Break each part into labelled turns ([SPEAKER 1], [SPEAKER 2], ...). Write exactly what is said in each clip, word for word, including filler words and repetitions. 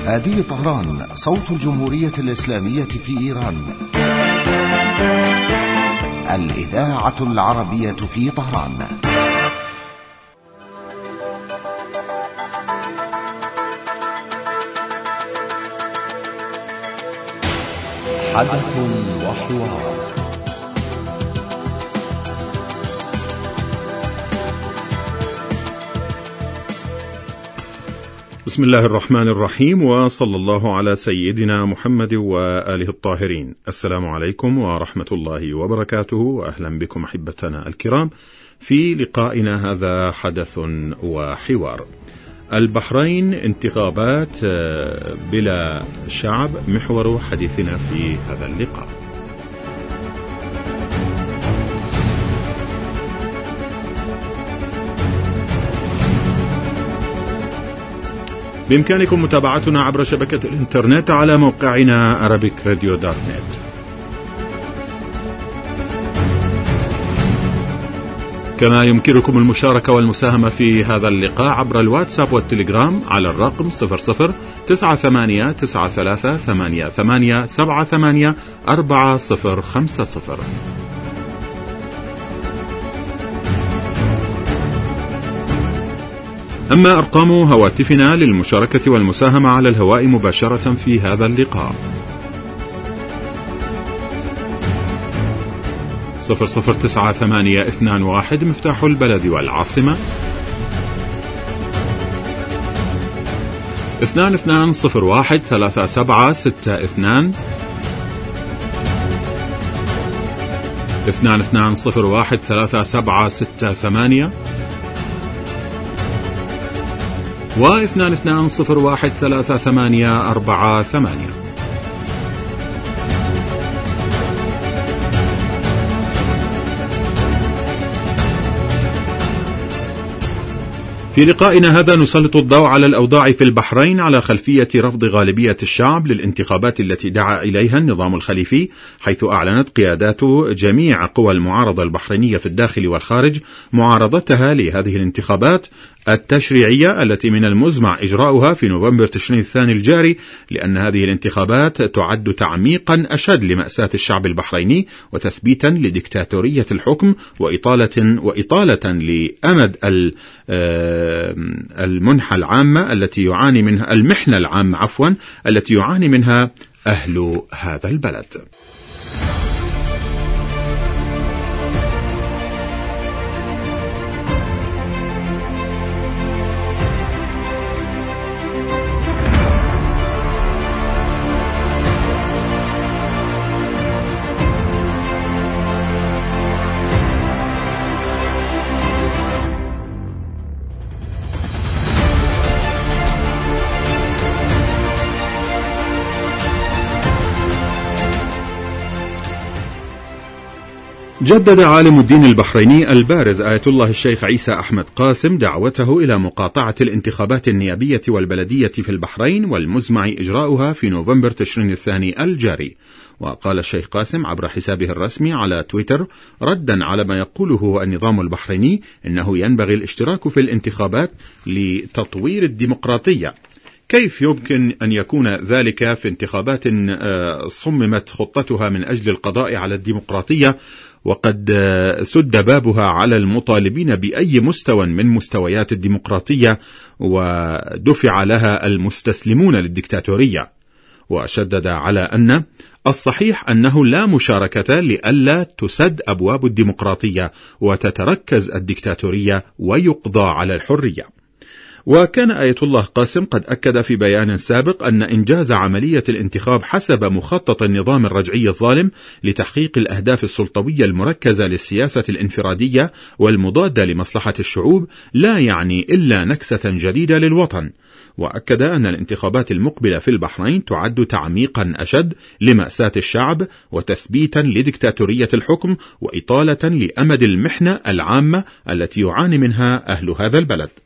[SPEAKER 1] هذه طهران، صوت الجمهورية الإسلامية في إيران، الإذاعة العربية في طهران. حدث وحوار.
[SPEAKER 2] بسم الله الرحمن الرحيم، وصلى الله على سيدنا محمد وآله الطاهرين. السلام عليكم ورحمة الله وبركاته، وأهلا بكم أحبتنا الكرام في لقائنا هذا حدث وحوار. البحرين انتخابات بلا شعب محور حديثنا في هذا اللقاء. بإمكانكم متابعتنا عبر شبكة الإنترنت على موقعنا أرابيك راديو دوت نت. كما يمكنكم المشاركة والمساهمة في هذا اللقاء عبر الواتساب والتليجرام على الرقم صفر صفر تسعة ثمانية تسعة ثلاثة ثمانية ثمانية سبعة ثمانية أربعة صفر خمسة صفر. أما أرقام هواتفنا للمشاركة والمساهمة على الهواء مباشرة في هذا اللقاء: صفر صفر تسعة ثمانية اثنان واحد مفتاح البلد والعاصمة، اثنان اثنان صفر واحد ثلاثة سبعة ستة اثنان، اثنان اثنان صفر واحد ثلاثة سبعة ستة ثمانية، واثنان اثنان صفر واحد ثلاثة ثمانية أربعة ثمانية. في لقائنا هذا نسلط الضوء على الأوضاع في البحرين على خلفية رفض غالبية الشعب للانتخابات التي دعا إليها النظام الخليفي، حيث أعلنت قيادات جميع قوى المعارضة البحرينية في الداخل والخارج معارضتها لهذه الانتخابات التشريعية التي من المزمع إجراؤها في نوفمبر تشرين الثاني الجاري، لأن هذه الانتخابات تعد تعميقا أشد لمأساة الشعب البحريني وتثبيتا لديكتاتورية الحكم وإطالة وإطالة لأمد المنحة العامة التي يعاني منها المحنة العامة عفوا التي يعاني منها أهل هذا البلد. جدد عالم الدين البحريني البارز آية الله الشيخ عيسى أحمد قاسم دعوته إلى مقاطعة الانتخابات النيابية والبلدية في البحرين والمزمع إجراؤها في نوفمبر تشرين الثاني الجاري. وقال الشيخ قاسم عبر حسابه الرسمي على تويتر ردا على ما يقوله النظام البحريني إنه ينبغي الاشتراك في الانتخابات لتطوير الديمقراطية. كيف يمكن أن يكون ذلك في انتخابات صممت خطتها من أجل القضاء على الديمقراطية وقد سد بابها على المطالبين بأي مستوى من مستويات الديمقراطية ودفع لها المستسلمون للديكتاتورية؟ وشدد على أن الصحيح أنه لا مشاركة لئلا تسد أبواب الديمقراطية وتتركز الديكتاتورية ويقضى على الحرية. وكان آية الله قاسم قد أكد في بيان سابق أن إنجاز عملية الانتخاب حسب مخطط النظام الرجعي الظالم لتحقيق الأهداف السلطوية المركزة للسياسة الانفرادية والمضادة لمصلحة الشعوب لا يعني إلا نكسة جديدة للوطن. وأكد أن الانتخابات المقبلة في البحرين تعد تعميقا أشد لمأساة الشعب وتثبيتا لديكتاتورية الحكم وإطالة لأمد المحنة العامة التي يعاني منها أهل هذا البلد.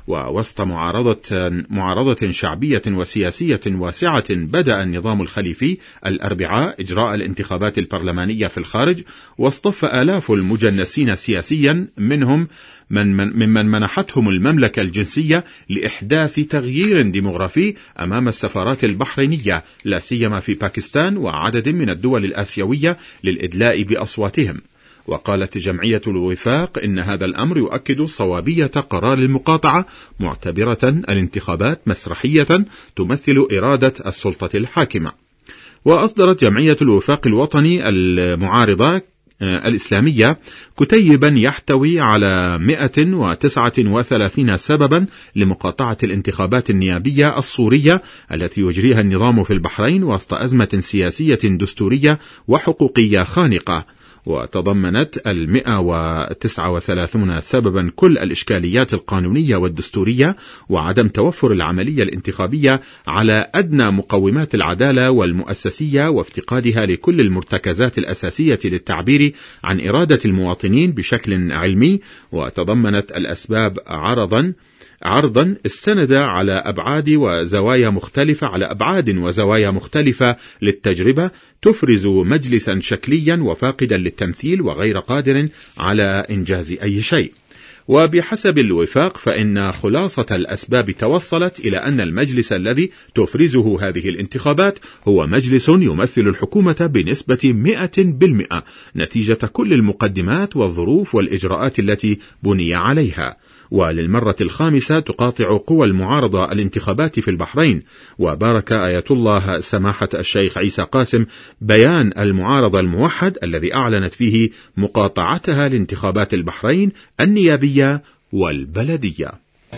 [SPEAKER 2] ووسط معارضة, معارضة شعبية وسياسية واسعة، بدأ النظام الخليفي الأربعاء إجراء الانتخابات البرلمانية في الخارج، واصطف آلاف المجنسين سياسيا منهم من من ممن منحتهم المملكة الجنسية لإحداث تغيير ديمغرافي أمام السفارات البحرينية، لا سيما في باكستان وعدد من الدول الآسيوية، للإدلاء بأصواتهم. وقالت جمعية الوفاق إن هذا الأمر يؤكد صوابية قرار المقاطعة، معتبرة الانتخابات مسرحية تمثل إرادة السلطة الحاكمة. وأصدرت جمعية الوفاق الوطني المعارضة الإسلامية كتيبا يحتوي على مئة وتسعة وثلاثين سببا لمقاطعة الانتخابات النيابية الصورية التي يجريها النظام في البحرين وسط أزمة سياسية دستورية وحقوقية خانقة. وتضمنت المئة وتسعة وثلاثون سببا كل الإشكاليات القانونية والدستورية، وعدم توفر العملية الانتخابية على أدنى مقومات العدالة والمؤسسية، وافتقادها لكل المرتكزات الأساسية للتعبير عن إرادة المواطنين بشكل علمي. وتضمنت الأسباب عرضا عرضا استند على أبعاد وزوايا مختلفة على أبعاد وزوايا مختلفة للتجربة، تفرز مجلسا شكليا وفاقدا للتمثيل وغير قادر على إنجاز أي شيء. وبحسب الوفاق فإن خلاصة الأسباب توصلت إلى أن المجلس الذي تفرزه هذه الانتخابات هو مجلس يمثل الحكومة بنسبة مئة بالمئة نتيجة كل المقدمات والظروف والإجراءات التي بني عليها. وللمرة الخامسة تقاطع قوى المعارضة الانتخابات في البحرين. وبارك آية الله سماحة الشيخ عيسى قاسم بيان المعارضة الموحد الذي أعلنت فيه مقاطعتها لانتخابات البحرين النيابية والبلدية.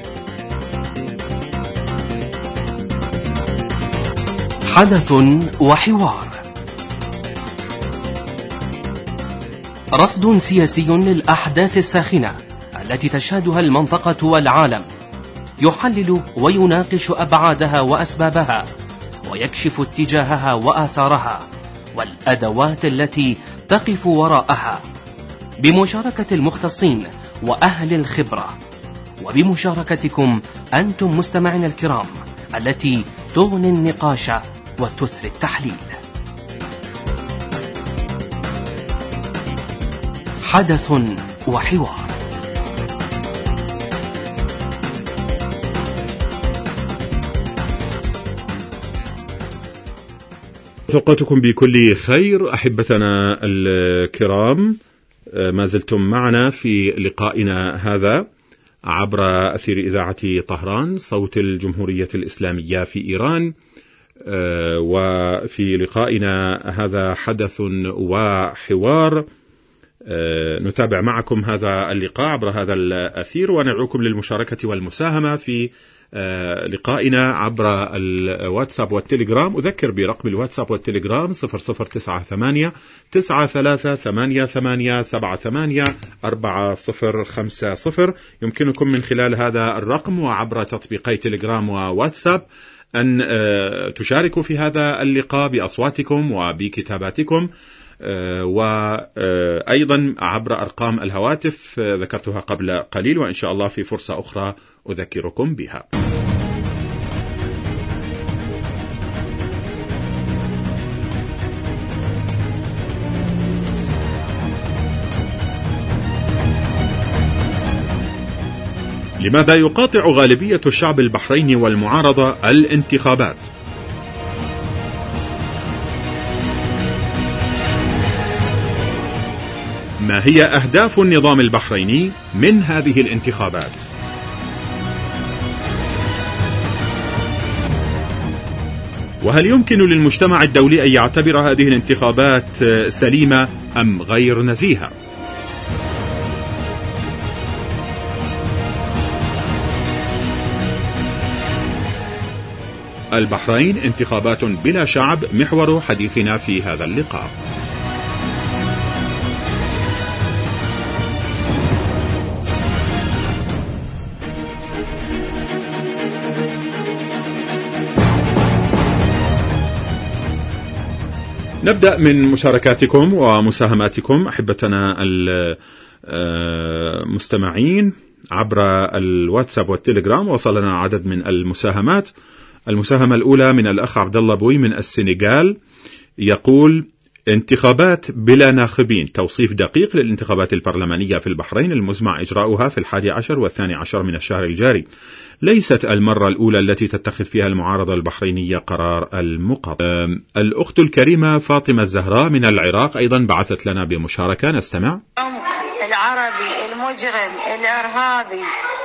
[SPEAKER 3] حدث وحوار، رصد سياسي للأحداث الساخنة التي تشهدها المنطقة والعالم، يحلل ويناقش أبعادها وأسبابها، ويكشف اتجاهها وآثارها والأدوات التي تقف وراءها، بمشاركة المختصين وأهل الخبرة، وبمشاركتكم أنتم مستمعين الكرام التي تغني النقاش وتثري التحليل. حدث وحوار.
[SPEAKER 2] توقعتكم بكل خير أحبتنا الكرام، ما زلتم معنا في لقائنا هذا عبر أثير إذاعة طهران صوت الجمهورية الإسلامية في إيران. وفي لقائنا هذا حدث وحوار، نتابع معكم هذا اللقاء عبر هذا الأثير، وندعوكم للمشاركة والمساهمة في لقائنا عبر الواتساب والتليجرام. أذكر برقم الواتساب والتليجرام صفر صفر تسعة ثمانية تسعة ثلاثة ثمانية ثمانية سبعة ثمانية أربعة صفر خمسة صفر. يمكنكم من خلال هذا الرقم وعبر تطبيقي تليجرام وواتساب أن تشاركوا في هذا اللقاء بأصواتكم وبكتاباتكم، وأيضا عبر أرقام الهواتف ذكرتها قبل قليل، وإن شاء الله في فرصة أخرى أذكركم بها. لماذا يقاطع غالبية الشعب البحريني والمعارضة الانتخابات؟ ما هي أهداف النظام البحريني من هذه الانتخابات؟ وهل يمكن للمجتمع الدولي أن يعتبر هذه الانتخابات سليمة أم غير نزيهة؟ البحرين انتخابات بلا شعب، محور حديثنا في هذا اللقاء. نبدأ من مشاركاتكم ومساهماتكم أحبتنا المستمعين عبر الواتساب والتليجرام وصل لنا عدد من المساهمات. المساهمة الأولى من الأخ عبد الله بوي من السنغال، يقول: انتخابات بلا ناخبين، توصيف دقيق للانتخابات البرلمانية في البحرين المزمع إجراؤها في الحادي عشر والثاني عشر من الشهر الجاري. ليست المرة الأولى التي تتخذ فيها المعارضة البحرينية قرار المقاطعة. الأخت الكريمة فاطمة الزهراء من العراق أيضا بعثت لنا بمشاركة، نستمع.
[SPEAKER 4] العربي المجرم الإرهابي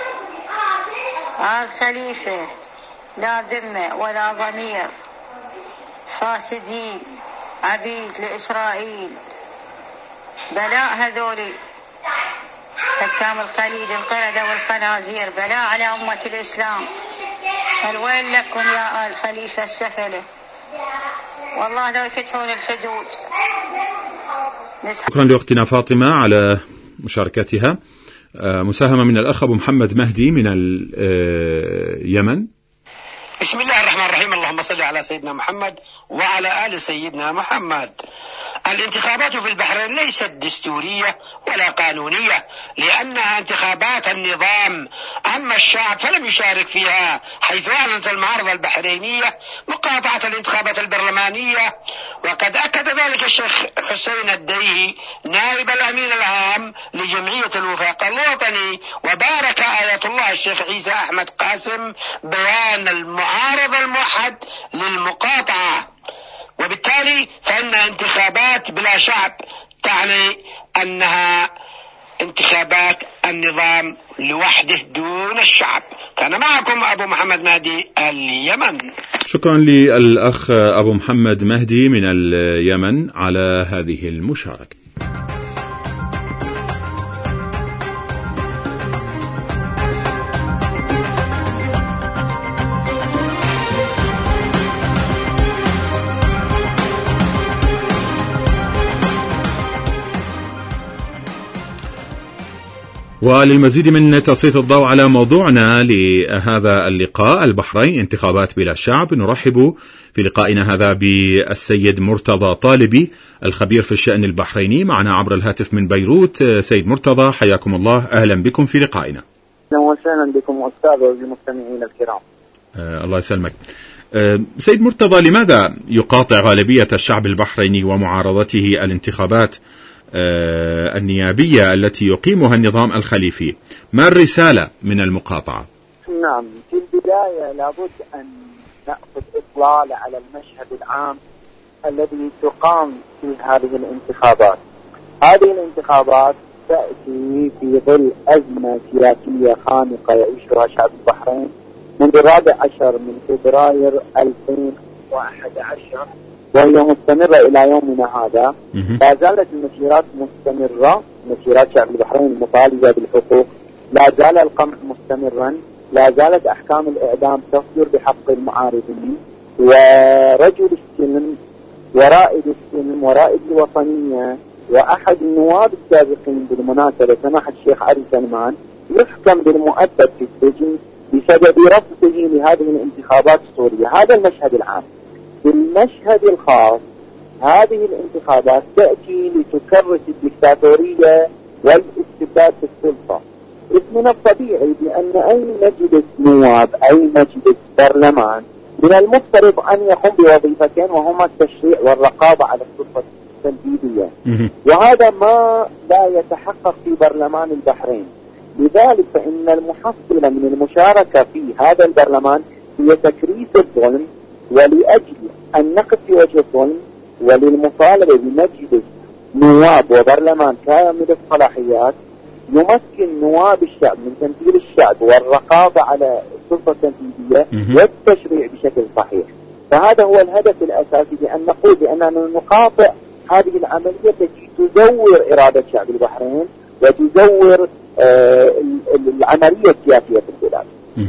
[SPEAKER 4] الخليفة لا ذمة ولا ضمير، فاسدين عبيد لإسرائيل، بلاء هذولي حكام الخليج القردة والخنازير، بلاء على أمة الإسلام. الويل لكم يا آل خليفة السفلة، والله لو يفتحون الحدود.
[SPEAKER 2] شكرا لأختنا فاطمة على مشاركتها. مساهمة من الأخ أبو محمد مهدي من اليمن.
[SPEAKER 5] بسم الله الرحمن الرحيم، اللهم صل على سيدنا محمد وعلى آل سيدنا محمد. الانتخابات في البحرين ليست دستورية ولا قانونية، لأنها انتخابات النظام. أما الشعب فلم يشارك فيها، حيث أعلنت المعارضة البحرينية مقاطعة الانتخابات البرلمانية، وقد أكد ذلك الشيخ حسين الديهي نائب الأمين العام لجمعية الوفاق الوطني، وبارك آية الله الشيخ عيسى أحمد قاسم بيان المعارض الموحد للمقاطعة. وبالتالي فإن انتخابات بلا شعب تعني أنها انتخابات النظام لوحده دون الشعب. كان معكم أبو محمد مهدي اليمن.
[SPEAKER 2] شكرا للأخ أبو محمد مهدي من اليمن على هذه المشاركة. وللمزيد من تسليط الضوء على موضوعنا لهذا اللقاء، البحرين انتخابات بلا شعب، نرحب في لقائنا هذا بالسيد مرتضى طالبي الخبير في الشأن البحريني، معنا عبر الهاتف من بيروت. سيد مرتضى حياكم الله، أهلا بكم في لقائنا.
[SPEAKER 6] أهلا وسهلا بكم أستاذ والمستمعين الكرام.
[SPEAKER 2] آه الله يسلمك. آه سيد مرتضى، لماذا يقاطع غالبية الشعب البحريني ومعارضته الانتخابات آه النيابية التي يقيمها النظام الخليفي؟ ما الرسالة من المقاطعة؟
[SPEAKER 6] نعم، في البداية لابد أن نأخذ إطلالة على المشهد العام الذي تقام في هذه الانتخابات. هذه الانتخابات تأتي في ظل أزمة سياسية خانقة يعيشها شعب البحرين منذ الرابع عشر من فبراير ألفين وأحد عشر، وهي مستمرة إلى يومنا هذا. لا زالت المسيرات مستمرة، مسيرات شعب البحرين المطالبة بالحقوق، لا زال القمع مستمرا، لا زالت أحكام الإعدام تصدر بحق المعارضين، ورجل السلم ورائد السلم ورائد الوطنية وأحد النواب السابقين بالمناسبة سماحة الشيخ علي سلمان يحكم بالمؤبد في السجن بسبب رفضه لهذه الانتخابات السورية. هذا المشهد العام. بالمشهد الخاص، هذه الانتخابات تأتي لتكرس الدكتاتورية والاستبداد في السلطة. من الطبيعي بأن أي مجلس نواب، أي مجلس برلمان، من المفترض أن يقوم بوظيفتين، وهما التشريع والرقابة على السلطة التنفيذية، وهذا ما لا يتحقق في برلمان البحرين. لذلك فإن المحصلة من المشاركة في هذا البرلمان هي تكريس الظلم، ولأجل أن نقف في وجه الظلم وللمطالبة بمجلس نواب وبرلمان كامل الصلاحيات يمكن نواب الشعب من تمثيل الشعب والرقابة على السلطة التنفيذية والتشريع بشكل صحيح. فهذا هو الهدف الأساسي، بأن نقول بأننا نقاطع هذه العملية التي تزور إرادة شعب البحرين وتزور آه العملية السياسية في البلاد.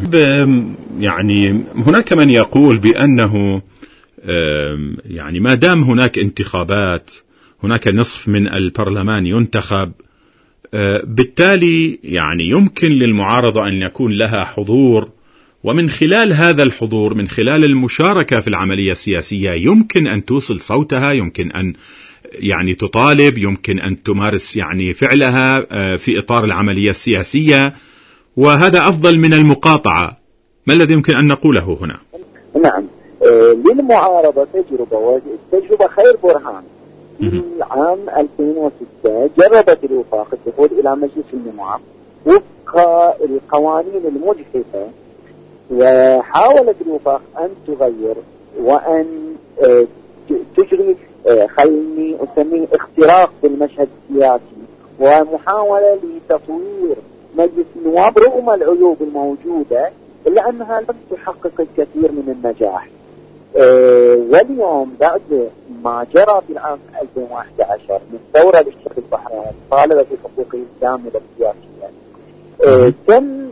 [SPEAKER 2] يعني هناك من يقول بأنه يعني ما دام هناك انتخابات، هناك نصف من البرلمان ينتخب، بالتالي يعني يمكن للمعارضة أن يكون لها حضور، ومن خلال هذا الحضور، من خلال المشاركة في العملية السياسية، يمكن أن توصل صوتها، يمكن أن يعني تطالب، يمكن أن تمارس يعني فعلها في إطار العملية السياسية. وهذا أفضل من المقاطعة. ما الذي يمكن أن نقوله هنا؟
[SPEAKER 6] نعم، آه للمعارضة تجربة، والتجربة خير برهان. في العام ألفين وستة جربت الوفاق الدخول إلى مجلس النواب وفق القوانين المجحفة، وحاولت الوفاق أن تغير وأن آه تجري آه خلني أسميه اختراق بالمشهد السياسي، ومحاولة لتطوير مجلس النواب رغم العيوب الموجودة، إلا أنها لم تحقق الكثير من النجاح. أه واليوم بعد ما جرى في العام ألفين وأحد عشر من ثورة للشعب البحريني طالبة بحقوقه الكاملة السياسية، أه تم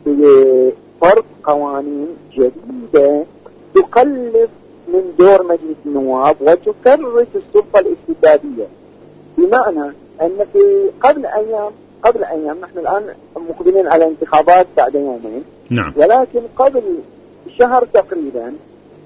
[SPEAKER 6] فرض قوانين جديدة تقلص من دور مجلس النواب وتكرس السلطة الاستبدادية، بمعنى أن في قبل أيام قبل أيام نحن الآن مقبلين على انتخابات بعد يومين.
[SPEAKER 2] نعم.
[SPEAKER 6] ولكن قبل شهر تقريبا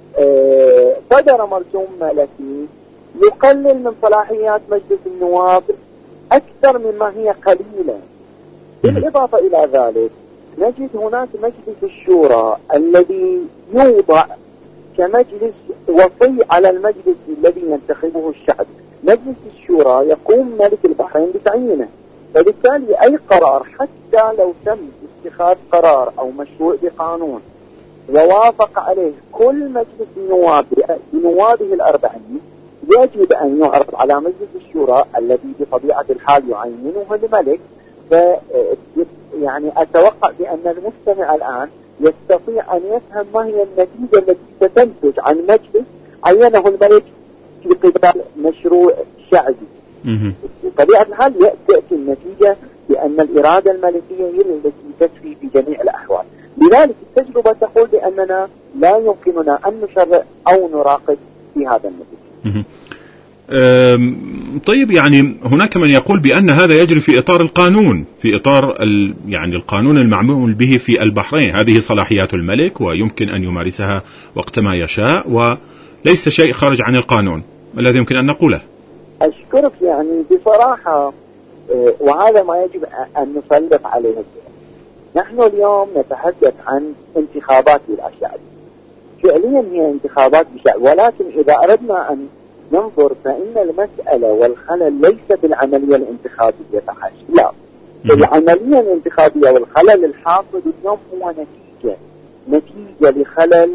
[SPEAKER 6] صدر مرسوم ملكي يقلل من صلاحيات مجلس النواب أكثر مما هي قليلة. بالإضافة إلى ذلك نجد هناك مجلس الشورى الذي يوضع كمجلس وصي على المجلس الذي ينتخبه الشعب. مجلس الشورى يقوم ملك البحرين بتعيينه، فبالتالي أي قرار حتى لو تم اتخاذ قرار أو مشروع بقانون ووافق عليه كل مجلس النواب بنوابه الأربعين، يجب أن يعرض على مجلس الشورى الذي بطبيعة الحال يعينه الملك. ف يعني أتوقع بأن المستمع الآن يستطيع أن يفهم ما هي النتيجة التي ستنتج عن مجلس عينه الملك في قبال مشروع شعبي. بطبيعة الحال تأتي النتيجة بأن الإرادة الملكية هي التي تسري في جميع الأحوال. لذلك التجربة تقول بأننا لا يمكننا أن نشرع أو نراقب في هذا النتيجة.
[SPEAKER 2] طيب، يعني هناك من يقول بأن هذا يجري في إطار القانون، في إطار ال يعني القانون المعمول به في البحرين. هذه صلاحيات الملك ويمكن أن يمارسها وقت ما يشاء، وليس شيء خارج عن القانون. ما الذي يمكن أن نقوله؟
[SPEAKER 6] أشكرك. يعني بصراحة وهذا ما يجب أن نسلط عليه. نحن اليوم نتحدث عن انتخابات بالأشعار، فعليا هي انتخابات بشعب، ولكن إذا أردنا أن ننظر فإن المسألة والخلل ليس بالعملية الانتخابية فحسب، لا، العملية الانتخابية والخلل الحاصل اليوم هو نتيجة نتيجة لخلل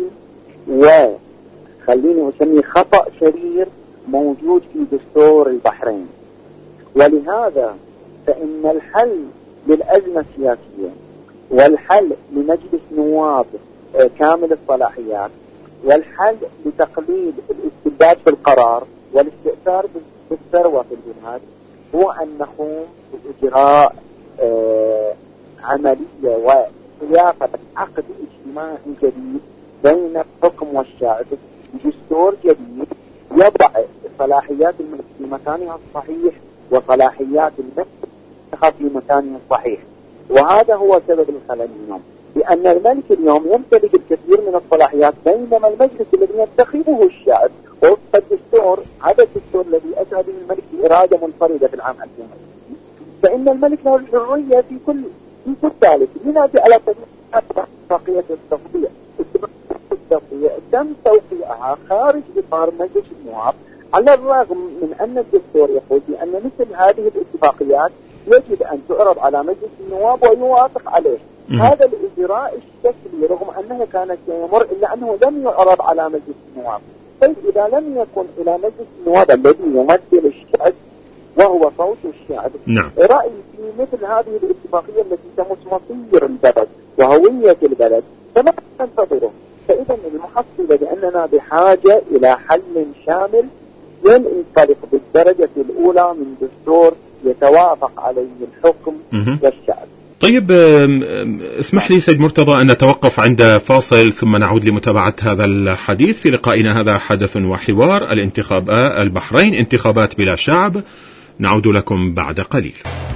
[SPEAKER 6] وخليني أسميه خطأ شرير موجود في دستور البحرين. ولهذا فإن الحل للأزمة السياسية والحل لمجلس نواب كامل الصلاحيات والحل لتقليل الاستبداد في القرار والاستئثار بالثروة في البلاد هو أن نقوم بإجراء آه عملية وخلافة عقد اجتماعي جديد بين الحكم والشعب، دستور جديد يضع صلاحيات الملك في مكانها الصحيح وصلاحيات الملك في مكانها الصحيح. وهذا هو سبب الخلل اليوم، لأن الملك اليوم يمتلك الكثير من الصلاحيات، بينما المجلس الذي ينتخبه الشعب وفق الدستور هذا الدستور الذي أتى به الملك بإرادة منفردة في العام ألفين وعشرين، فإن الملك له الحرية في كل في كل ذلك. لنأتي على اتفاقية التوقيع. التوقيع تم توقيعها خارج إطار مجلس النواب، على الرغم من أن الدستور يقول بأن مثل هذه الاتفاقيات يجب أن تعرض على مجلس النواب ويوافق عليه. هذا الإجراء الشكلي رغم أنه كانت يمر إلا أنه لم يعرض على مجلس النواب. طيب إذا لم يكن إلى مجلس النواب الذي يمثل الشعب وهو صوت الشعب
[SPEAKER 2] نعم.
[SPEAKER 6] رأي في مثل هذه الاتفاقية التي تمس مصير البلد وهوية البلد، فما ننتظره؟ فإذا المحصلة بأننا بحاجة إلى حل شامل ينطلق بالدرجة الأولى من دستور يتوافق عليه الحكم والشعب.
[SPEAKER 2] طيب، اسمح لي سيد مرتضى أن نتوقف عند فاصل ثم نعود لمتابعة هذا الحديث في لقائنا هذا حدث وحوار الانتخاب البحرين، انتخابات بلا شعب. نعود لكم بعد قليل.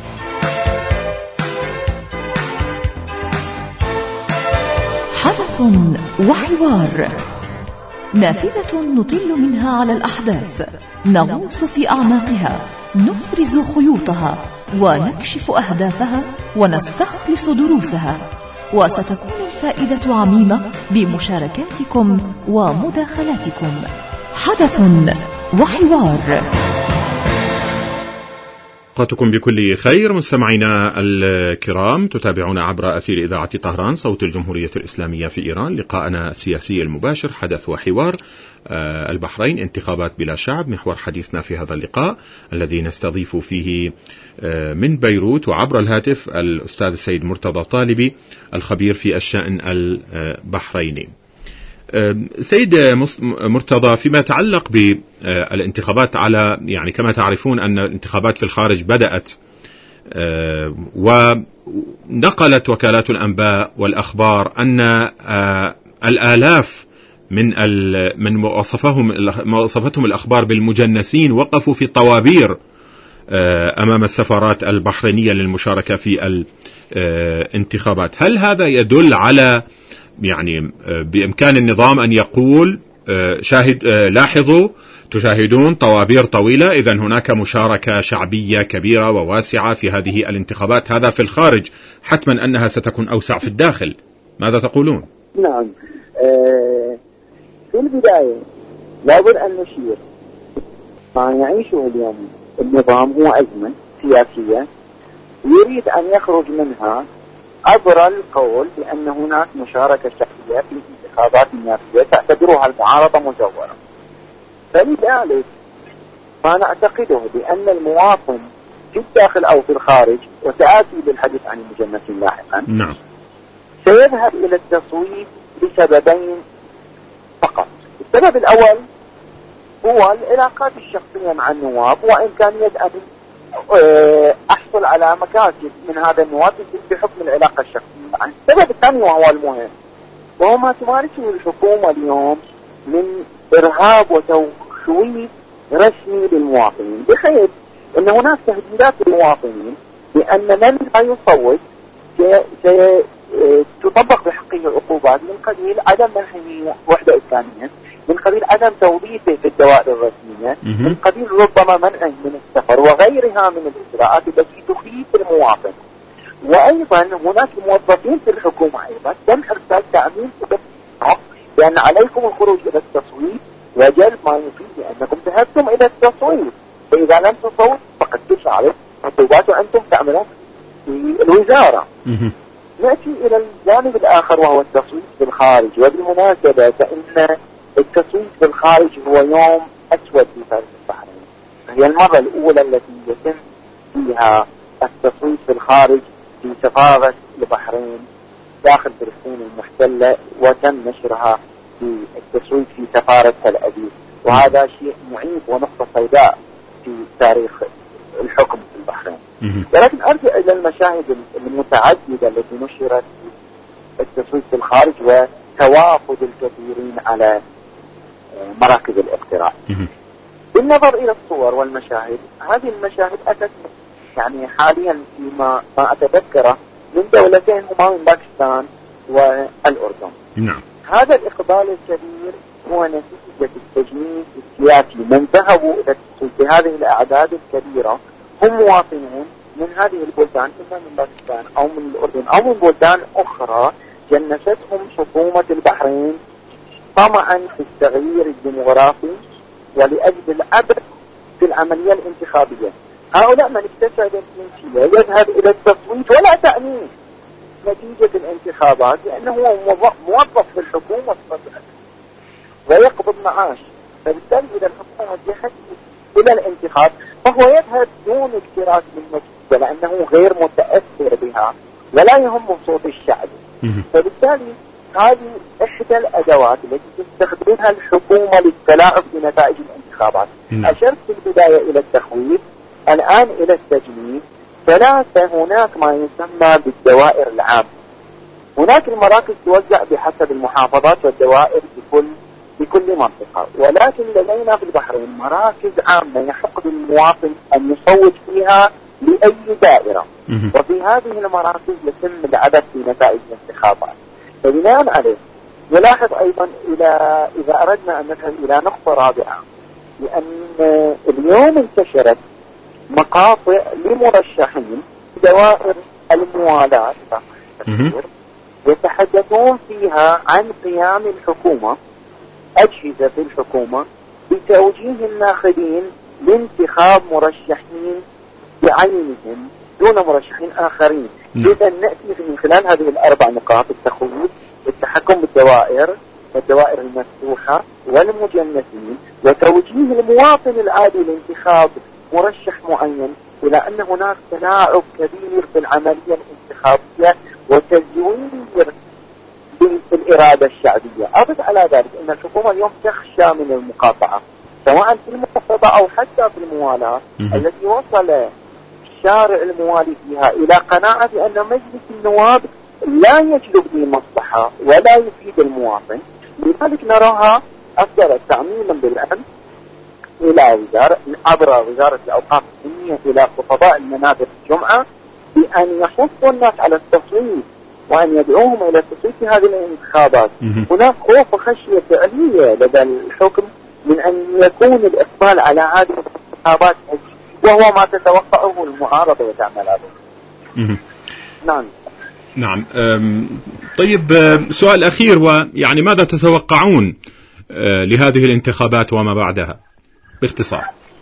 [SPEAKER 7] حدث وحوار، نافذة نطل منها على الأحداث، نغوص في أعماقها، نفرز خيوطها ونكشف أهدافها ونستخلص دروسها وستكون الفائدة عميمة بمشاركاتكم ومداخلاتكم. حدث وحوار.
[SPEAKER 2] أوقاتكم بكل خير مستمعينا الكرام، تتابعون عبر أثير إذاعة طهران صوت الجمهورية الإسلامية في إيران لقاءنا السياسي المباشر حدث وحوار. البحرين انتخابات بلا شعب، محور حديثنا في هذا اللقاء الذي نستضيف فيه من بيروت وعبر الهاتف الأستاذ السيد مرتضى طالبي الخبير في الشأن البحريني. سيد مرتضى، فيما يتعلق بالانتخابات، على يعني كما تعرفون أن الانتخابات في الخارج بدأت، ونقلت وكالات الأنباء والأخبار أن الآلاف من من وصفهم وصفتهم الأخبار بالمجنسين وقفوا في الطوابير أمام السفارات البحرينية للمشاركة في الانتخابات. هل هذا يدل على يعني بإمكان النظام أن يقول شاهد لاحظوا تشاهدون طوابير طويلة، إذن هناك مشاركة شعبية كبيرة وواسعة في هذه الانتخابات، هذا في الخارج، حتما أنها ستكون أوسع في الداخل، ماذا تقولون؟
[SPEAKER 6] نعم، أه في البداية لابد أن نشير ما يعيشه اليوم النظام هو أزمة سياسية يريد أن يخرج منها عبر القول بأن هناك مشاركة شعبية في انتخابات نيابية تعتبرها المعارضة مزورة. فلذلك ما نعتقده بأن المواطن في الداخل أو في الخارج، وسآتي للحديث عن المجنسين لاحقا،
[SPEAKER 2] نعم،
[SPEAKER 6] سيذهب إلى التصويت لسببين فقط. السبب الأول هو العلاقات الشخصية مع النواب وإمكانية أن أحصل على مكاسب من هذا النواب بحكم العلاقة الشخصية معه. السبب الثاني وهو المهم، وهو ما تمارسه الحكومة اليوم من إرهاب وتخويف رسمي للمواطنين، بحيث أن هناك تهديدات للمواطنين بأن من لا يصوت ستطبق بحقه عقوبات من قبيل عدم منحه وحدة إسكانية، من قبيل عدم توظيفه في الدوائر الرسمية، من قبيل ربما منعه من السفر وغيرها من الإجراءات التي تخيف المواطن. وأيضا هناك موظفين في الحكومة أيضا تم إرسال تعميم بأن عليكم الخروج إلى التصويت وجلب ما يفيد بأنكم ذهبتم إلى التصويت، فإذا لم تصوت فقد تشعر عقوبات وأنتم تعملون في الوزارة. نأتي إلى الجانب الآخر وهو التصويت في الخارج، وبالمناسبة فإن التصويت في الخارج هو يوم أسود في تاريخ البحرين. هي المرة الأولى التي يتم فيها التصويت في الخارج في سفارة البحرين داخل فلسطين المحتلة، وتم نشرها في التصويت في سفارة تل أبيب، وهذا شيء معيب ونقطة سوداء في تاريخ الحكم في البحرين. ولكن أرجع إلى المشاهد المتعددة التي نشرت في التصويت في الخارج وتوافد الكثيرين على مراكز الاقتراع. بالنظر إلى الصور والمشاهد، هذه المشاهد أتت يعني حاليا فيما ما أتذكره من دولتين هما من باكستان والأردن.
[SPEAKER 2] نعم.
[SPEAKER 6] هذا الإقبال الكبير هو نتيجة التجنيد السياسي. من ذهبوا إلى التصويت بهذه الأعداد الكبيرة هم مواطنون من هذه البلدان، إما من باكستان أو من الأردن أو من بلدان أخرى جنستهم حكومة البحرين طمعا في التغيير الديموغرافي ولأجل العبث في العملية الانتخابية. هؤلاء من اكتسب الجنسية يذهب إلى التصويت ولا تأمين نتيجة الانتخابات، لأنه هو موظف في الحكومة ويقبض معاش، فبالتالي إذا الحكومة جهت إلى الانتخاب فهو يذهب دون اكتراث بالنتيجة لأنه غير متأثر بها ولا يهم صوت الشعب. فبالتالي هذه إحدى الأدوات التي تستخدمها الحكومة للتلاعب بنتائج الانتخابات. أشرت في البداية إلى التخويف، الآن إلى التجنيد. ثلاثة، هناك ما يسمى بالدوائر العامة. هناك المراكز توزع بحسب المحافظات والدوائر بكل بكل منطقة، ولكن لدينا في البحرين مراكز عامة يحق للمواطن أن يصوت فيها لأي دائرة، وفي هذه المراكز يتم العبث في نتائج الانتخابات. فبناء عليه نلاحظ أيضا إلى إذا أردنا أن نذهب إلى نقطة رابعة، لأن اليوم انتشرت مقاطع لمرشحين دوائر الموالاة يتحدثون فيها عن قيام الحكومة، أجهزة في الحكومة، بتوجيه الناخبين لانتخاب مرشحين بعينهم دون مرشحين آخرين. إذا نأتي من خلال هذه الأربع نقاط: التخويف، التحكم بالدوائر، الدوائر المفتوحة والمجنسين، وتوجيه المواطن العادي لانتخاب مرشح معين إلى أن هناك تلاعب كبير في العملية الانتخابية وتزوير بالإرادة الشعبية. أضف على ذلك أن الحكومة اليوم تخشى من المقاطعة، سواء في المحافظة أو حتى في الموالاة، التي وصل الشارع الموالي فيها إلى قناعة بأن مجلس النواب لا يجلب به مصلحة ولا يفيد المواطن. لذلك نراها أصدرت تعميما بالأمن إلى وزارة عبر وزارة الأوقاف الدينية إلى خطباء المنابر الجمعة بأن يحثوا الناس على التصويت وأن يدعوهم إلى التصويت في هذه الانتخابات. هناك خوف وخشية فعلية لدى الحكم من أن يكون الإقبال على هذه الانتخابات، وهو ما تتوقعه المعارضة وتعمل عليه. نعم
[SPEAKER 2] نعم. طيب، سؤال أخير، ويعني ماذا تتوقعون لهذه الانتخابات وما بعدها باختصار؟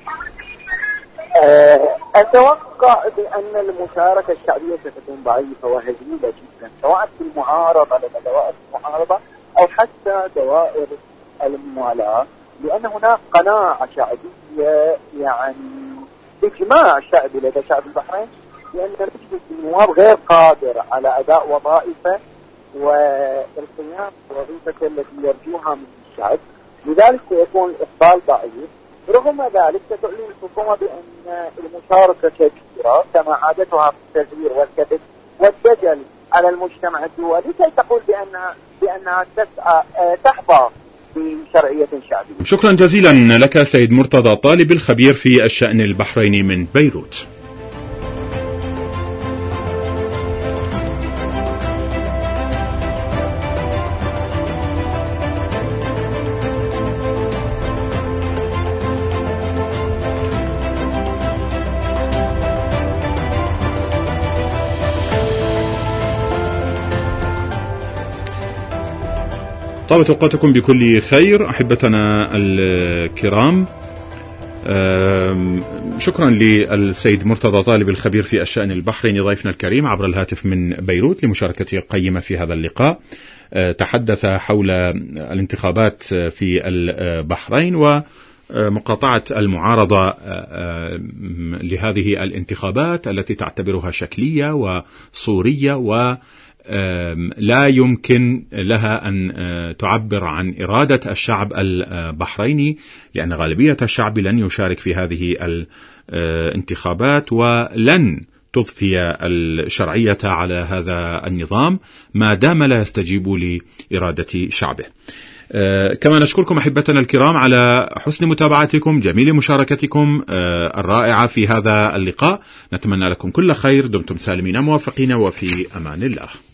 [SPEAKER 6] أتوقع بأن المشاركة الشعبية ستكون ضعيفة وهزيلة جدا، سواء في المعارضة لدى دوائر المعارضة أو حتى دوائر الموالاة، لأن هناك قناعة شعبية، يعني اجماع شعبي لدى شعب البحرين لأن مجلس النواب غير قادر على أداء وظائفه والقيام بوظيفته التي يرجوها من الشعب، لذلك سيكون الإقبال ضعيف. رغم ذلك ستعلن الحكومة بأن المشاركة كبيرة كما عادتها في التزوير والكذب والدجل على المجتمع الدولي، كي تقول بأنها بأنها تسعى تحظى بشرعية شعبية.
[SPEAKER 2] شكرا جزيلا لك سيد مرتضى طالب، الخبير في الشأن البحريني من بيروت. طابت أوقاتكم بكل خير أحبتنا الكرام. شكرا للسيد مرتضى طالب الخبير في الشأن البحريني ضيفنا الكريم عبر الهاتف من بيروت لمشاركته القيمة في هذا اللقاء. تحدث حول الانتخابات في البحرين ومقاطعة المعارضة لهذه الانتخابات التي تعتبرها شكلية وصورية و لا يمكن لها أن تعبر عن إرادة الشعب البحريني، لأن غالبية الشعب لن يشارك في هذه الانتخابات ولن تضفي الشرعية على هذا النظام ما دام لا يستجيب لإرادة شعبه. كما نشكركم أحبتنا الكرام على حسن متابعتكم، جميل مشاركتكم الرائعة في هذا اللقاء. نتمنى لكم كل خير، دمتم سالمين موافقين، وفي أمان الله.